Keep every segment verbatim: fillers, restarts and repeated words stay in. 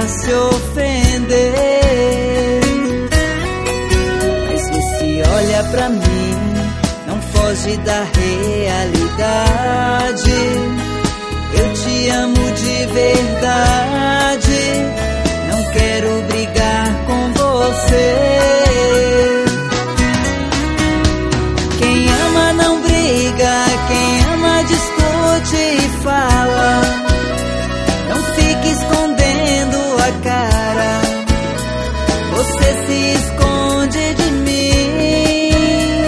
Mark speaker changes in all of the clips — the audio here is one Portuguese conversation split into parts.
Speaker 1: pra se ofender. Mas vê se olha pra mim, não foge da realidade. Eu te amo de verdade, não quero brigar com você. Quem ama não briga, quem ama discute e fala. Não fique escondendo a cara, você se esconde de mim.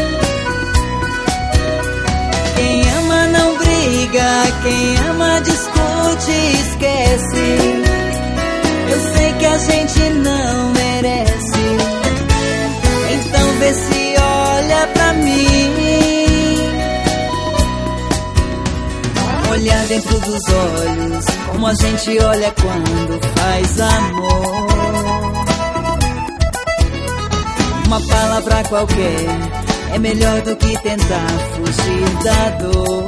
Speaker 1: Quem ama não briga, quem ama discute e esquece. Eu sei que a gente não merece, então vê se olha pra mim. Olhar dentro dos olhos, como a gente olha quando faz amor. Uma palavra qualquer é melhor do que tentar fugir da dor.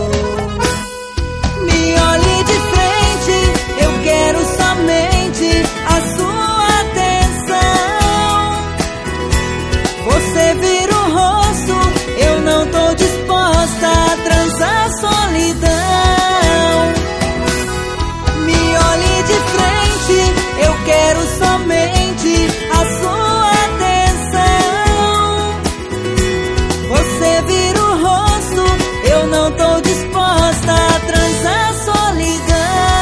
Speaker 1: Me olhe de frente, eu quero somente a sua atenção. Você vira o rosto, eu não tô disposta a transar solidão. Me olhe de frente, eu quero somente a sua atenção. Você vira o rosto, eu não tô disposta a transar solidão.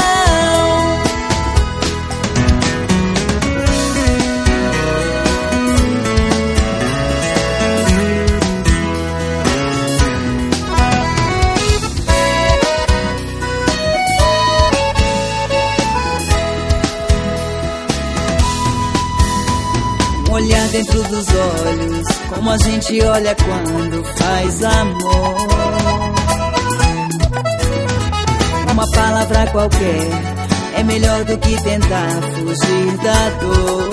Speaker 1: Olhar dentro dos olhos, como a gente olha quando faz amor. Uma palavra qualquer é melhor do que tentar fugir da dor.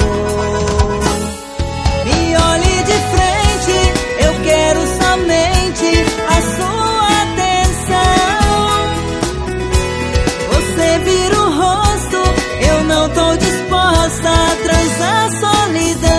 Speaker 1: Me olhe de frente, eu quero somente a sua atenção. Você vira o rosto, eu não tô disposta a transar solidão.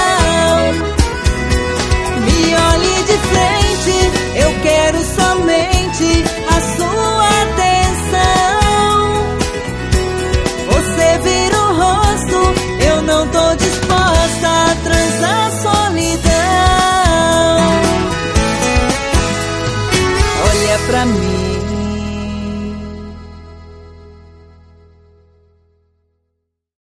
Speaker 1: Me olhe de frente, eu quero somente a sua atenção. Você vira o rosto, eu não tô disposta a transar solidão. Olha pra mim,